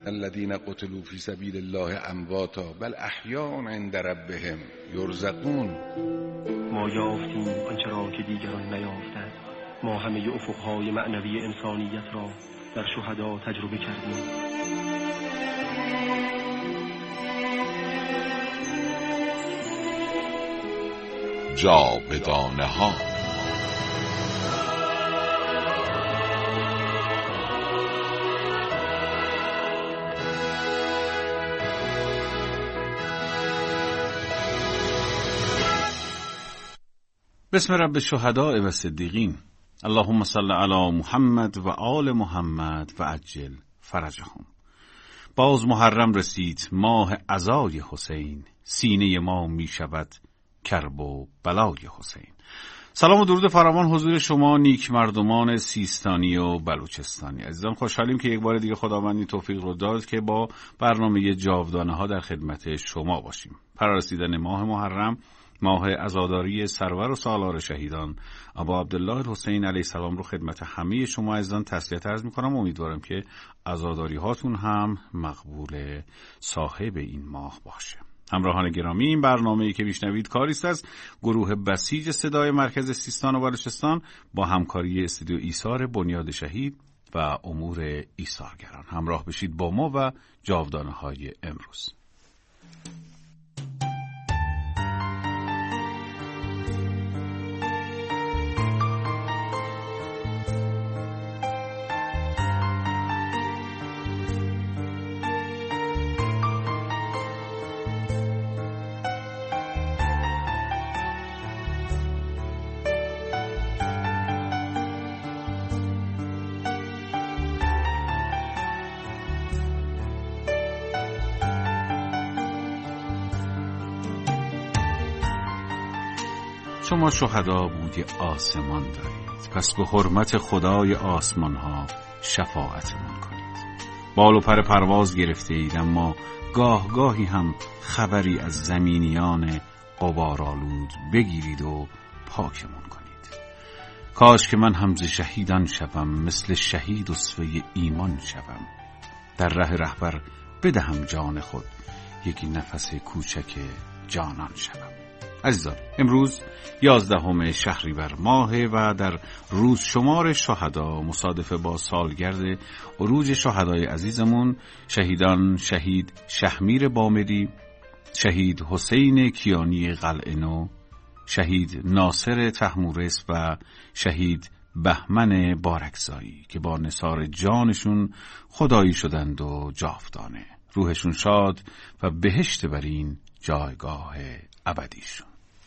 الذين قتلوا في سبيل الله امواتا بل احیاء عند ربهم یرزقون. ما یافتیم آنچه را که دیگران نیافتند. ما همه افقهای معنوی انسانیت را در شهدا تجربه کردیم. جاودانه ها. بسم رب الشهداء و صدیقین. اللهم صل علی محمد و آل محمد و عجل فرجهم. باز محرم رسید، ماه عزای حسین، سینه ما می شود کرب و بلای حسین. سلام و درود فراوان حضور شما نیک مردمان سیستانی و بلوچستانی. عزیزان خوشحالیم که یک بار دیگه خداوند این توفیق رو داد که با برنامه جاودانه ها در خدمت شما باشیم. فرارسیدن ماه محرم، ماه عزاداری سرور و سالار شهیدان ابا عبدالله حسین علیه السلام رو خدمت همه شما عزیزان تسلیت عرض می‌کنم. امیدوارم که عزاداری هاتون هم مقبول صاحب این ماه باشه. همراهان گرامی، این برنامه‌ای که میشنوید کاری است از گروه بسیج صدای مرکز سیستان و بلوچستان با همکاری استودیو ایثار بنیاد شهید و امور ایثارگران. همراه بشید با ما و جاودانه‌های امروز. شما شهدا بوی آسمان دارید، پس به حرمت خدای آسمان ها شفاعتمون کنید. بال و پر پرواز گرفته اید، اما گاه گاهی هم خبری از زمینیان غبارآلود بگیرید و پاکمون کنید. کاش که من هم ز شهیدان شوم، مثل شهید اسوه ایمان شوم. در ره رهبر بدهم جان خود، یکی نفس کوچک جانان شوم. عزیزان، امروز 11 شهریور ماه و در روز شمار شهدا مصادفه با سالگرد عروج شهدای عزیزمون شهیدان شهید شهمیر بامری، شهید حسین کیانی قلعه نو، شهید ناصر طهمورث و شهید بهمن بارکزایی که با نثار جانشون خدایی شدند و جاودانه. روحشون شاد و بهشت برین جایگاه ابدیشون.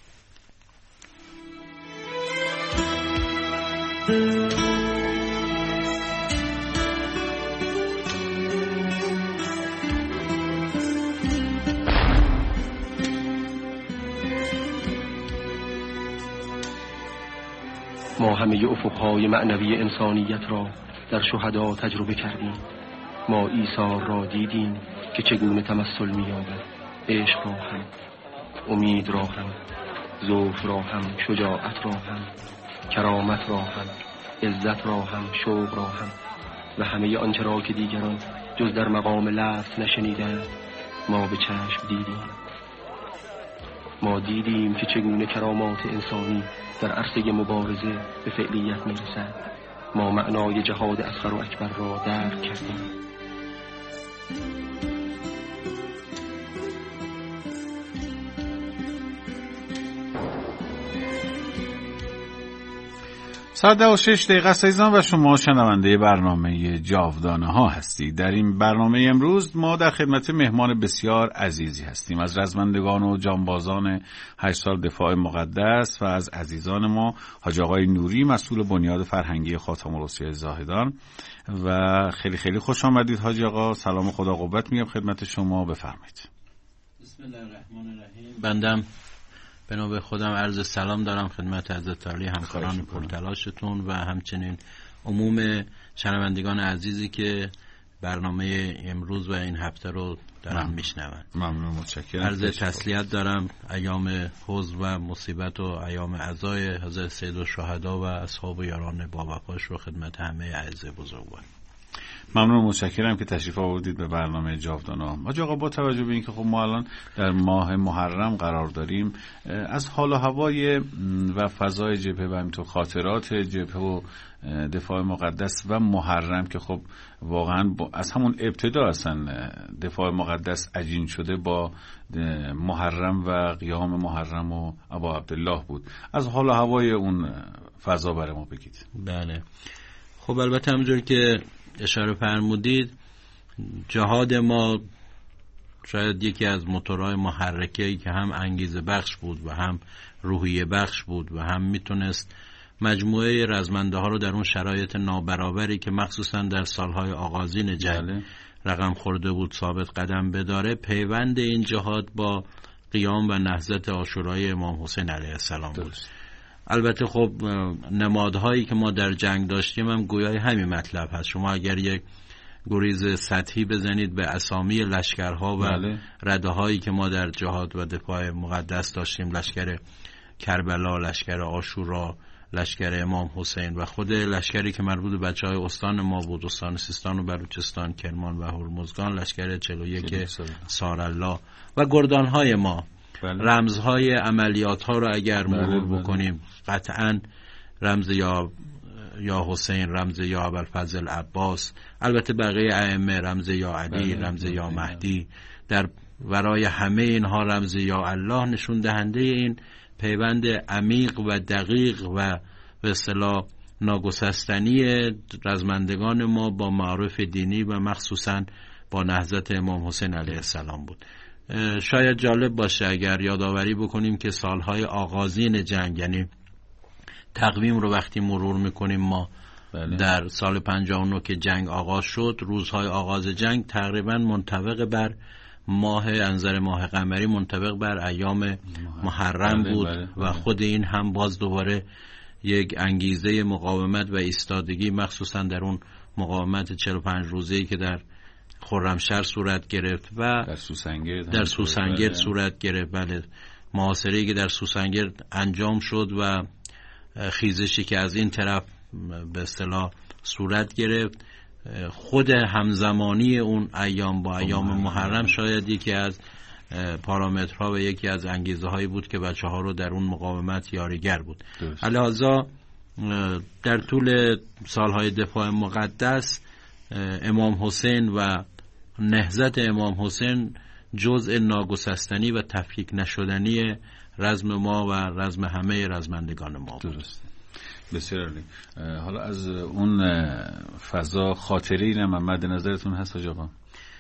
ما همه افقهای معنوی انسانیت را در شهدا تجربه کردیم. ما ایثار را دیدیم که چگونه تمثل می‌یابد. عشق را هم، امید را هم، ذوق را هم، شجاعت را هم، کرامت را هم، عزت را هم، شوق را هم و همه آنچه را که دیگران جز در مقام لفظ نشنیدند ما به چشم دیدیم. ما دیدیم که چگونه کرامات انسانی در عرصه مبارزه به فعلیت میرسد. ما معنای جهاد اصغر و اکبر را درک کردیم. ساعت 6 دقیقه عزیزان و شما شنونده برنامه جاودانه ها هستید. در این برنامه امروز ما در خدمت مهمان بسیار عزیزی هستیم. از رزمندگان و جانبازان 8 سال دفاع مقدس و از عزیزان ما حاجی آقای نوری مسئول بنیاد فرهنگی خاتم الرسل زاهدان و خیلی خیلی خوش آمدید حاجی آقا. سلام و خدا قوت میگم خدمت شما، بفرمایید. بسم الله الرحمن الرحیم. بندم به نوبه خودم عرض سلام دارم خدمت حضرت عالی همکاران پرتلاشتون و همچنین عموم شنوندگان عزیزی که برنامه امروز و این هفته رو دارم میشنوند. ممنون، متشکرم. عرض تسلیت دارم. ایام حزن و مصیبت و ایام عزای حضرت سید الشهدا و اصحاب و یاران با وفاش رو خدمت همه اعزای بزرگوار. ممنون، متشکرم که تشریف آوردید به برنامه جاودانا. حاج آقا، با توجه به اینکه خب ما الان در ماه محرم قرار داریم، از حال و هوای و فضای جبهه و همینطور خاطرات جبهه و دفاع مقدس و محرم که خب واقعا از همون ابتدا اصلا دفاع مقدس عجین شده با محرم و قیام محرم و ابا عبدالله بود، از حال و هوای اون فضا برای ما بگید. بله، خب البته همونجور که اشاره فرمودید، جهاد ما شاید یکی از موتورهای محرکه‌ای که هم انگیزه بخش بود و هم روحیه بخش بود و هم میتونست مجموعه رزمنده ها رو در اون شرایط نابرابری که مخصوصا در سالهای آغازین جنگ رقم خورده بود ثابت قدم بداره. پیوند این جهاد با قیام و نهضت عاشورای امام حسین علیه السلام بود. البته خب نمادهایی که ما در جنگ داشتیم هم گویای همین مطلب هست. شما اگر یک گریز سطحی بزنید به اسامی لشکرها و رده هایی که ما در جهاد و دفاع مقدس داشتیم، لشکر کربلا، لشکر عاشورا، لشکر امام حسین و خود لشکری که مربوط به بچهای استان ما بود، استان سیستان و بلوچستان، کرمان و هرمزگان، لشکر 41 سارالله و گردانهای ما. رمزهای عملیات ها رو اگر مرور بکنیم، قطعا رمز یا حسین، رمز یا ابوالفضل عباس، البته بقیه ائمه، رمز یا علی، رمز یا مهدی، در ورای همه اینها رمز یا الله نشون دهنده این پیوند عمیق و دقیق و به اصطلاح ناگسستنی رزمندگان ما با معارف دینی و مخصوصا با نهضت امام حسین علیه السلام بود. شاید جالب باشه اگر یادآوری بکنیم که سالهای آغازین جنگ، یعنی تقویم رو وقتی مرور میکنیم ما در سال 59 که جنگ آغاز شد، روزهای آغاز جنگ تقریبا منطبق بر ماه انظر ماه قمری، منطبق بر ایام محرم بود و خود این هم باز دوباره یک انگیزه مقاومت و ایستادگی، مخصوصا در اون مقاومت 45 روزه‌ای که در خرمشهر صورت گرفت و در سوسنگرد صورت گرفت. بله، محاصره‌ای که در سوسنگرد انجام شد و خیزشی که از این طرف به اصطلاح صورت گرفت، خود همزمانی اون ایام با ایام محرم شاید یکی از پارامترها و یکی از انگیزه هایی بود که بچه ها رو در اون مقاومت یاریگر بود. لذا در طول سالهای دفاع مقدس امام حسین و نهضت امام حسین جزء ناگسستنی و تفکیک نشدنی رزم ما و رزم همه رزمندگان ما بود. درست. بسیار عالی. حالا از اون فضا خاطره‌ای هم مد نظرتون هست حاج آقا؟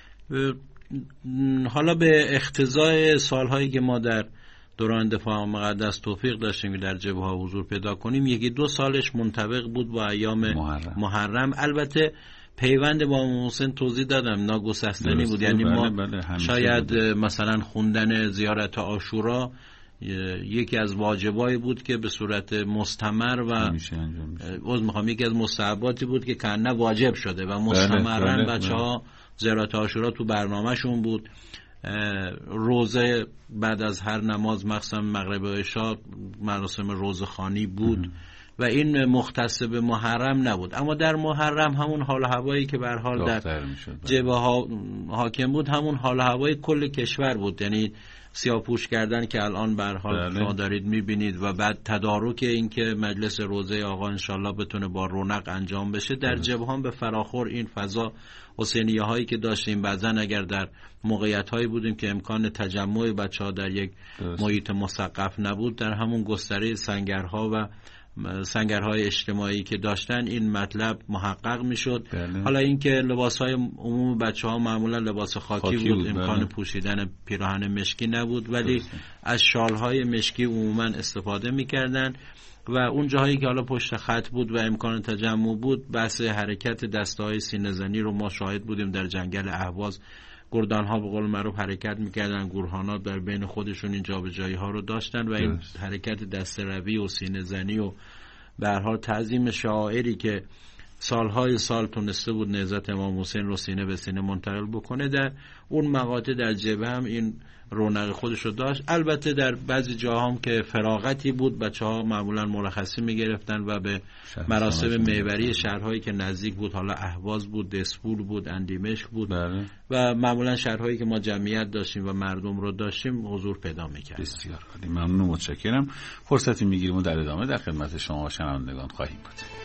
حالا به اقتضای سالهایی که ما در دوران دفاع مقدس توفیق داشتیم که در جبهه ها حضور پیدا کنیم، یکی دو سالش منطبق بود با ایام محرم. البته پیوند با امام حسین توضیح دادم ناگسستنی بود، یعنی ما شاید مثلا خوندن زیارت عاشورا یکی از واجبایی بود که به صورت مستمر و یکی از مستحباتی بود که کنه واجب شده و مستمرن بچه‌ها زیارت عاشورا تو برنامه‌شون بود. روزه بعد از هر نماز مخصوصا مغرب و عشاء مراسم روزخوانی بود و این مختص به محرم نبود. اما در محرم همون حال و هوایی که به هر حال در جبهه ها حاکم بود همون حال و هوای کل کشور بود، یعنی سیاه‌پوش کردن که الان به هر حال شما دارید می‌بینید و بعد تدارک این که مجلس روزه آقا انشالله بتونه با رونق انجام بشه در جبهان به فراخور این فضا حسینیه هایی که داشتیم. بعضن اگر در موقعیت هایی بودیم که امکان تجمع بچه‌ها در یک محیط مسقف نبود، در همون گستره سنگرها و سنگرهای اجتماعی که داشتن این مطلب محقق میشد. حالا اینکه لباسهای عموم بچه‌ها معمولا لباس خاکی بود، امکان پوشیدن پیراهن مشکی نبود، ولی از شالهای مشکی عموما استفاده میکردن و اون جاهایی که حالا پشت خط بود و امکان تجمع بود، بحث حرکت دسته‌های سینه‌زنی رو ما شاهد بودیم در جنگل اهواز. گردان‌ها به قول معروف حرکت می‌کردن، گورخان‌ها در بین خودشون این جابجایی‌ها رو داشتن و این حرکت دسته‌روی و سینه‌زنی و به هر حال تعظیم شعائری که سالهای سال تونسته بود نهضت امام حسین رو سینه به سینه منتقل بکنه، در اون مقاطع در جبهه هم این رونق خودش رو داشت. البته در بعضی جاها هم که فراغتی بود بچه‌ها معمولا مرخصی می‌گرفتن و به مراسم محوری شهرهایی که نزدیک بود، حالا اهواز بود، دسپول بود، اندیمشق بود و معمولا شهرهایی که ما جمعیت داشتیم و مردم رو داشتیم حضور پیدا می‌کرد. بسیار عالی، ممنون و متشکرم. فرصتی می‌گیریم و در ادامه در خدمت شما شنوندگان خواهیم بود.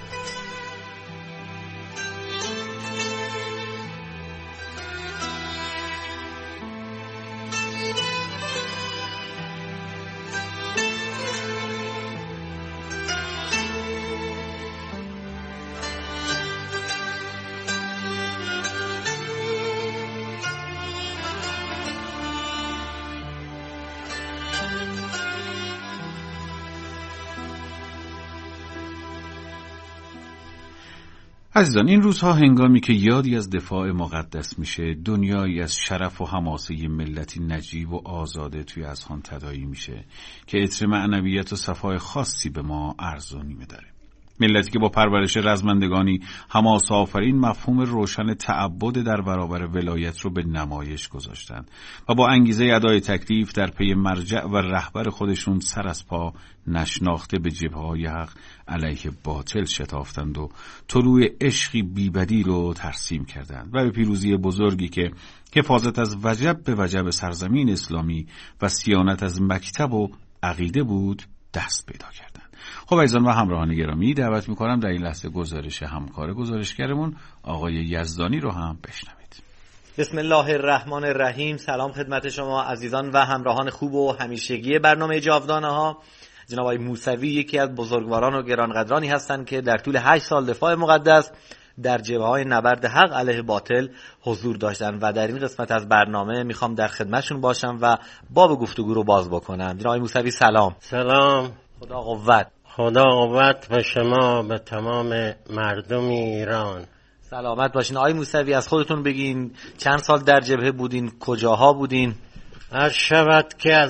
عزیزان، این روزها هنگامی که یادی از دفاع مقدس میشه، دنیایی از شرف و حماسه ملتی نجیب و آزاده توی اذهان تداعی میشه که عطر معنویت و صفای خاصی به ما عرض و نیمه داره. ملتی که با پرورش رزمندگانی حماسه آفرین مفهوم روشن تعبد در برابر ولایت رو به نمایش گذاشتن و با انگیزه ادای تکلیف در پی مرجع و رهبر خودشون سر از پا نشناخته به جبهه‌های حق علیه باطل شتافتند و طلوع عشقی بی‌بدیل رو ترسیم کردند و به پیروزی بزرگی که حفاظت از وجب به وجب سرزمین اسلامی و صیانت از مکتب و عقیده بود دست پیدا کردند. خب عزیزان و همراهان گرامی، دعوت می‌کنم در این لحظه گزارش همکار گزارشگرمون آقای یزدانی رو هم بشنوید. بسم الله الرحمن الرحیم. سلام خدمت شما عزیزان و همراهان خوب و همیشگی برنامه جاودانه ها. جناب آقای موسوی یکی از بزرگواران و گرانقدرانی هستند که در طول 8 سال دفاع مقدس در جبهه‌های نبرد حق علیه باطل حضور داشتن و در این قسمت از برنامه میخوام در خدمتشون باشم و باب گفتگو رو باز بکنم. جناب آقای موسوی سلام. سلام. خدا قوت. خدا قوت به شما، به تمام مردم ایران. سلامت باشین. آقای موسوی از خودتون بگین چند سال در جبهه بودین، کجاها بودین؟ عرض شود که از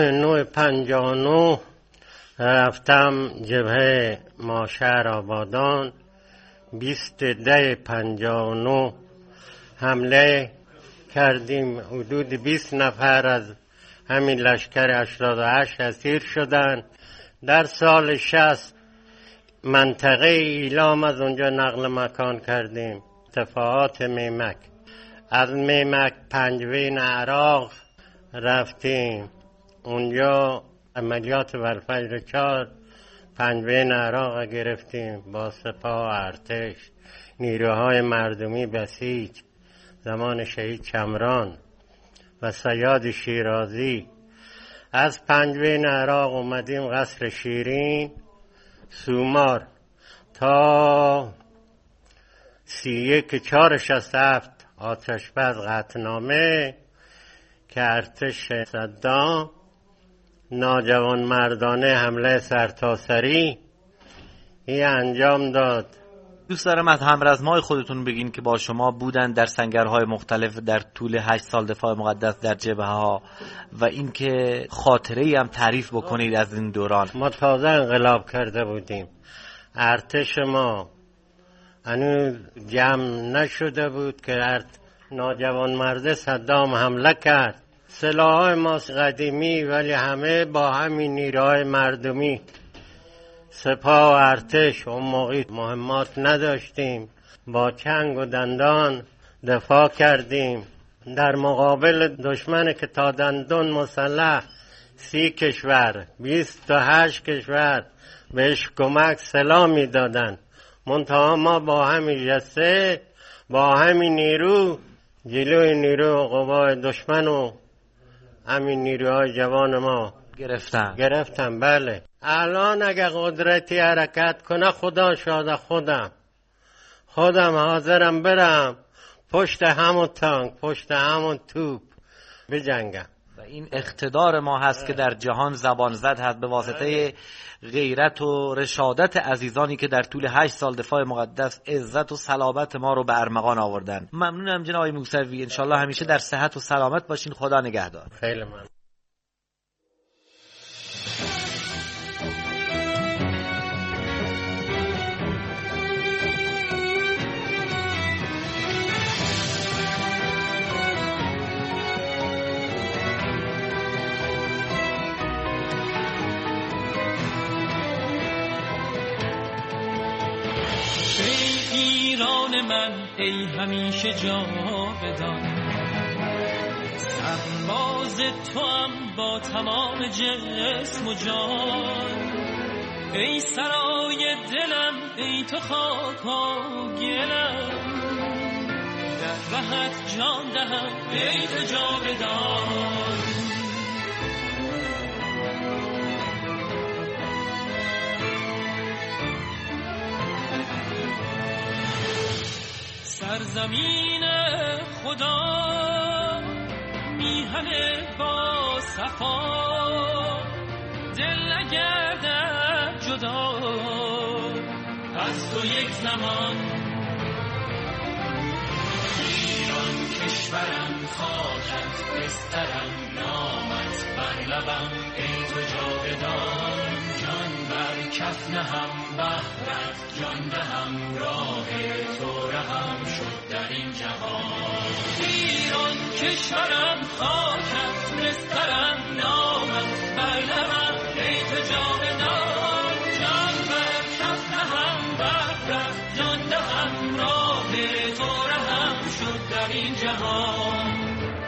9/9/59 رفتم جبهه ماشهر آبادان. 20/10/59 حمله کردیم. حدود 20 نفر از همین لشکر 88 اسیر شدند. در سال 60 منطقه ایلام از اونجا نقل مکان کردیم. دفاعات میمک، از میمک پنجوین عراق رفتیم. اونجا عملیات والفجر 4 پنجوین عراق گرفتیم با سپاه ارتش، نیروهای مردمی بسیج زمان شهید چمران و صیاد شیرازی. از پنجوین عراق اومدیم قصر شیرین، سومار تا 31/4/67 آتشبس قطعنامه که ارتش صدام ناجوان مردانه حمله سرتاسری این انجام داد. دوست دارم از همرزمای خودتون بگین که با شما بودن در سنگرهای مختلف در طول 8 سال دفاع مقدس در جبهه ها و اینکه خاطره‌ای هم تعریف بکنید از این دوران. ما تازه انقلاب کرده بودیم، ارتش ما هنوز جمع نشده بود که ناجوان مرد صدام حمله کرد. سلاح‌های ما قدیمی ولی همه با همین نیروهای مردمی، سپاه و ارتش. اون موقع مهمات نداشتیم، با چنگ و دندان دفاع کردیم در مقابل دشمن که تا دندان مسلح 30 کشور 28 کشور بهش کمک سلاح می دادن. منتها ما با همین جسه، با همین نیرو جلوی نیرو و قوای دشمن و همین نیروهای جوان ما گرفتن. بله، الان اگه قدرتی حرکت کنه خدا شاده خودم حاضرم برم پشت همون تانک، پشت همون توپ بجنگم. و این اقتدار ما هست که در جهان زبان زد هست به واسطه غیرت و رشادت عزیزانی که در طول 8 سال دفاع مقدس عزت و صلابت ما رو به ارمغان آوردن. ممنونم جناب آقای موسوی، انشالله همیشه در صحت و سلامت باشین. خدا نگهدار. خیلی ممنون. ای ایران من ای همیشه جاودان، سرباز توام با تمام جسم و جان. ای سرای دلم ای تو خاک و گلم، در رهت جان دهم ای تو جاودان. سرزمین خدا میهن با صفا، دل نگردد جدا از تو یک زمان. ایران کشورم خاکت بسترم نامت بر لبم ای تو جاودان. جان بر کف نهم بهرت جان دهم راه تو رهم شد در این جهان. ایران کشورم خاکت بسترم نامت بر لبم ای تو جاودان. جان بر کف نهم بهرت جان دهم راه تو رهم شد در این جهان.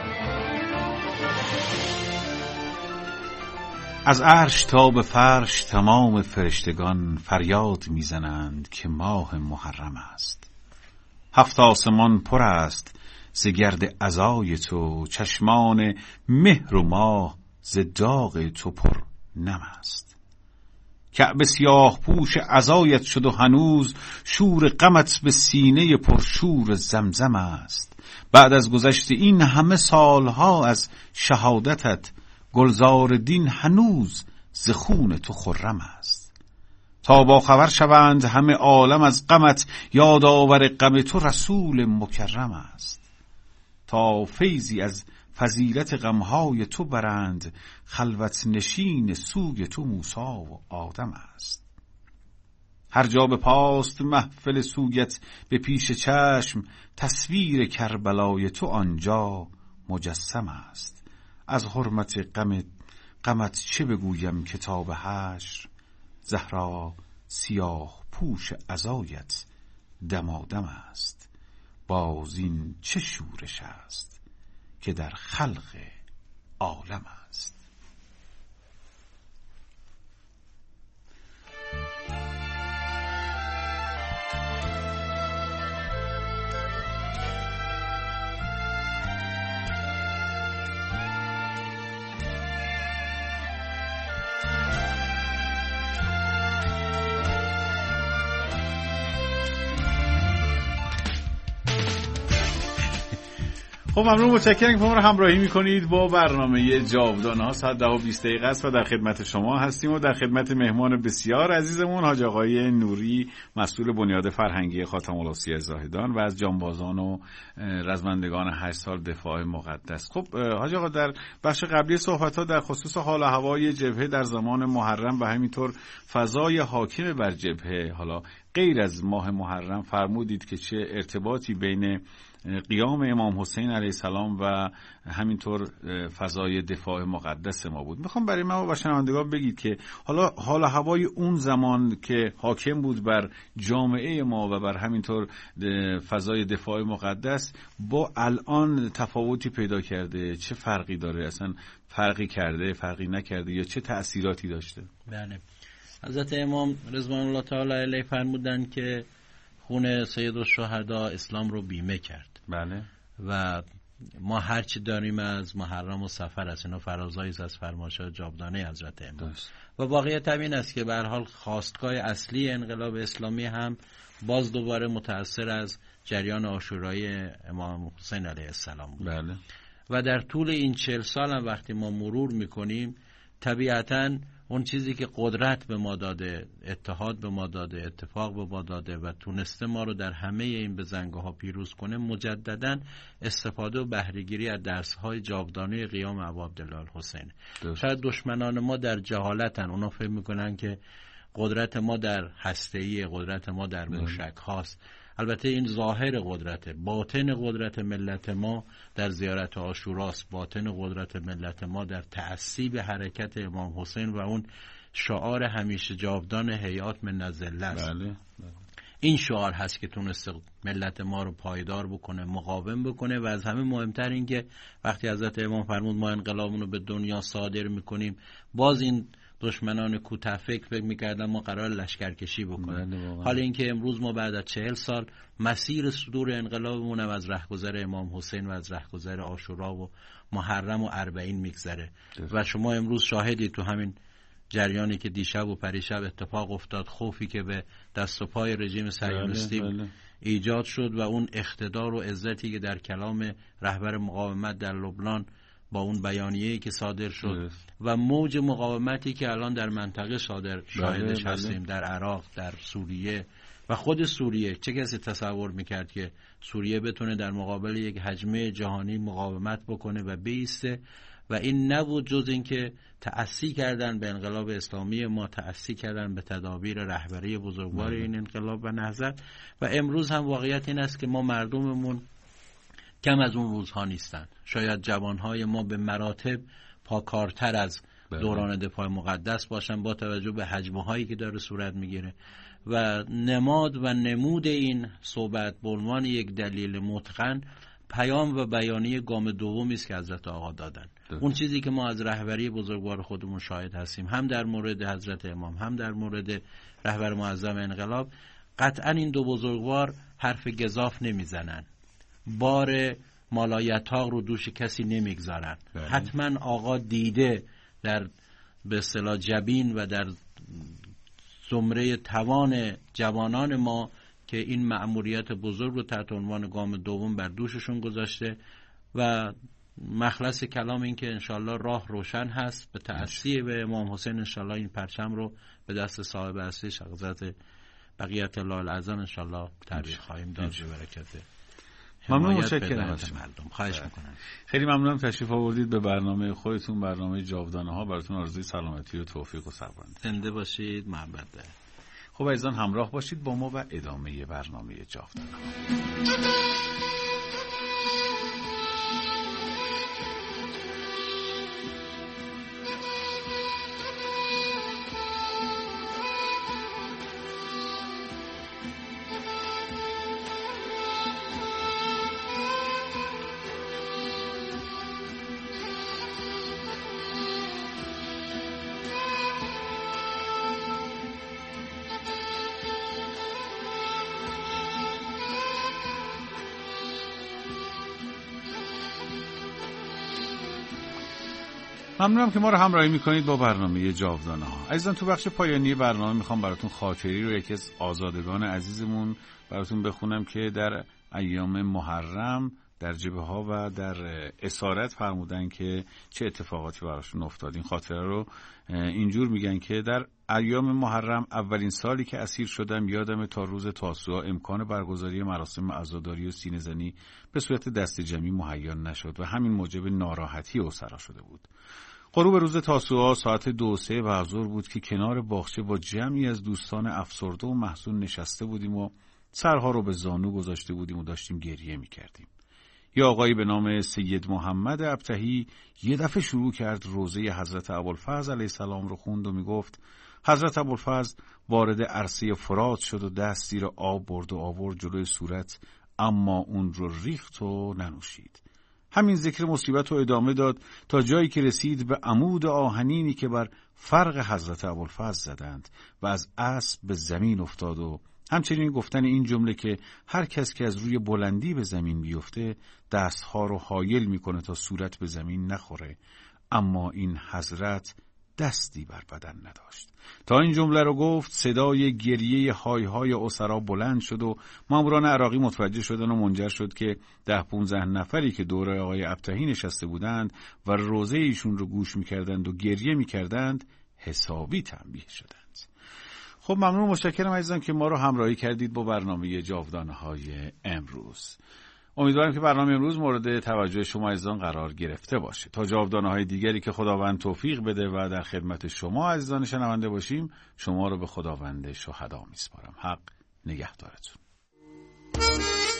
از عرش تا به فرش تمام فرشتگان فریاد میزنند که ماه محرم است. 7 آسمان پر است ز گرد عزای تو، چشمان مهر و ماه ز داغ تو پر نم است. کعبه سیاه پوش عزایت شد و هنوز شور غمت به سینه پرشور زمزم است. بعد از گذشت این همه سالها از شهادتت، گلزار دین هنوز ز خون تو خرم است. تا با خبر شوند همه عالم از غمت، یادآور غم تو رسول مکرم است. تا فیضی از فضیلت غمهای تو برند، خلوت نشین سوی تو موسی و آدم است. هر جا به پاست محفل سویت به پیش چشم، تصویر کربلای تو آنجا مجسم است. از حرمت غمت چه بگویم کتاب حشر، زهرا سیاه پوش عزایت دمادم است. باز این چه شورش است که در خلق عالم است. خب ممنون، متشکرم که ما رو همراهی میکنید با برنامه جاودانه ها. ساعت 10:20 است و در خدمت شما هستیم و در خدمت مهمان بسیار عزیزمون حاج آقای نوری، مسئول بنیاد فرهنگی خاتم العصیة زاهدان و از جانبازان و رزمندگان 8 سال دفاع مقدس. خب حاج آقا، در بخش قبلی صحبت ها در خصوص حال و هوای جبهه در زمان محرم و همینطور فضای حاکم بر جبهه حالا غیر از ماه محرم فرمودید که چه ارتباطی بین قیام امام حسین علیه السلام و همینطور فضای دفاع مقدس ما بود. میخوام برای ما و شنوندگان بگید که حالا حال هوای اون زمان که حاکم بود بر جامعه ما و بر همینطور فضای دفاع مقدس با الان تفاوتی پیدا کرده؟ چه فرقی داره؟ اصلا فرقی کرده، فرقی نکرده یا چه تأثیراتی داشته؟ بله، حضرت امام رضوان الله تعالی علیه فرمودن که خون سید الشهدا اسلام رو بیمه کرد. بله. و ما هرچی داریم از محرم و سفر است، اینا فرازایی از فرمایشات جاودانه حضرت امام. و واقعیت این است که به هر حال خواستگاه اصلی انقلاب اسلامی هم باز دوباره متأثر از جریان عاشورایی امام حسین علیه السلام بود. بله. و در طول این 40 سال هم وقتی ما مرور میکنیم، طبیعتاً اون چیزی که قدرت به ما داده، اتحاد به ما داده، اتفاق به ما داده و تونسته ما رو در همه این بزنگاه ها پیروز کنه، مجدداً استفاده و بهره‌گیری از درس‌های جاودانه قیام ابا عبدالله الحسین. شاید دشمنان ما در جهالتن، اونا فکر میکنن که قدرت ما در هسته‌ای، قدرت ما در موشک هاست. البته این ظاهر قدرت، باطن قدرت ملت ما در زیارت عاشوراست، باطن قدرت ملت ما در تأسی به حرکت امام حسین و اون شعار همیشه جاودان حیات من الذله است. بله. این شعار هست که تونست ملت ما رو پایدار بکنه، مقاوم بکنه. و از همه مهمتر این که وقتی حضرت امام فرمود ما انقلابمون رو به دنیا صادر میکنیم، باز این دشمنان کوته فکر میکردن ما قرار لشکرکشی بکنیم. حالا اینکه امروز ما بعد از 40 سال مسیر صدور انقلابمون هم از رهگذر امام حسین و از رهگذر عاشورا و محرم و اربعین میگذره و شما امروز شاهدی تو همین جریانی که دیشب و پریشب اتفاق افتاد، خوفی که به دست و پای رژیم صهیونیستی ایجاد شد و اون اقتدار و عزتی که در کلام رهبر مقاومت در لبنان با اون بیانیه‌ای که صادر شد و موج مقاومتی که الان در منطقه شاهدش هستیم، در عراق، در سوریه و خود سوریه. چه کسی تصور میکرد که سوریه بتونه در مقابل یک هجمه جهانی مقاومت بکنه و بایسته؟ و این نبود جز این که تأسی کردن به انقلاب اسلامی ما، تأسی کردن به تدابیر رهبری بزرگوار این انقلاب و نهضت. و امروز هم واقعیت این است که ما مردممون کم از اون روزها نیستن. شاید جوانهای ما به مراتب پاکارتر از دوران دفاع مقدس باشن با توجه به حجمهایی که داره صورت میگیره و نماد و نمود این صحبت به عنوان یک دلیل متقن پیام و بیانیه گام دومی است که حضرت آقا دادن. اون چیزی که ما از رهبری بزرگوار خودمون شاهد هستیم، هم در مورد حضرت امام هم در مورد رهبر معظم انقلاب، قطعا این دو بزرگوار حرف گزاف نمیزنن، بار مالایتاق رو دوش کسی نمیگذارن. حتما آقا دیده در به اصطلاح جبین و در زمره توان جوانان ما که این مأموریت بزرگ رو تحت عنوان گام دوم بر دوششون گذاشته و مخلص کلام این که انشالله راه روشن هست به تأسی به امام حسین. انشالله این پرچم رو به دست صاحب اصلی حضرت بقیت الله العظم انشالله تحویل خواهیم داد به برکت. ممنون، متشکرم از مردم. خواهش میکنم. خیلی ممنونم تشریف آوردید به برنامه خودتون، برنامه جاودانه ها. براتون آرزوی سلامتی و توفیق و صبرانه. زنده باشید، محبت دارید. خب عزیزان همراه باشید با ما و ادامه برنامه جاودانه ها. ممنونم که ما رو همراهی میکنید با برنامه جاودانه ها. عزیزان تو بخش پایانی برنامه میخوام براتون خاطری رو یکی از آزادگان عزیزمون براتون بخونم که در ایام محرم در جبهه ها و در اسارت فرمودن که چه اتفاقاتی براشون افتاد. این خاطره رو اینجور میگن که در ایام محرم اولین سالی که اسیر شدم یادم تا روز تاسوعا امکان برگزاری مراسم عزاداری و سینه‌زنی به صورت دست جمعی مهیا نشد و همین موجب ناراحتی اسرا شده بود. غروب روز تاسوعا ساعت 2-3 بعد ظهر بود که کنار باغچه با جمعی از دوستان افسرده و محزون نشسته بودیم و سرها رو به زانو گذاشته بودیم و داشتیم گریه می‌کردیم. یه آقایی به نام سید محمد ابتهی یه دفعه شروع کرد روزه حضرت ابوالفضل علیه السلام رو خوند و میگفت حضرت ابوالفضل وارد عرصه فرات شد و دست زیر آب برد و آورد جلوی صورت، اما اون رو ریخت و ننوشید. همین ذکر مصیبت رو ادامه داد تا جایی که رسید به عمود آهنینی که بر فرق حضرت ابوالفضل زدند و از اسب به زمین افتاد و همچنین گفتن این جمله که هر کس که از روی بلندی به زمین بیفته دستها رو حایل میکنه تا صورت به زمین نخوره، اما این حضرت دستی بر بدن نداشت. تا این جمله رو گفت صدای گریه های های اسرا بلند شد و ماموران عراقی متوجه شدن و منجر شد که 10-15 نفری که دور آقای ابتهی نشسته بودند و روزه ایشون رو گوش میکردند و گریه میکردند حسابی تنبیه شدند. خب ممنون، متشکرم عزیزان که ما رو همراهی کردید با برنامه جاودانه های امروز. امیدوارم که برنامه امروز مورد توجه شما عزیزان قرار گرفته باشه. تا جاودانه های دیگری که خداوند توفیق بده و در خدمت شما عزیزان شنونده باشیم، شما رو به خداوند شهدا میسپارم. حق نگهدارتون.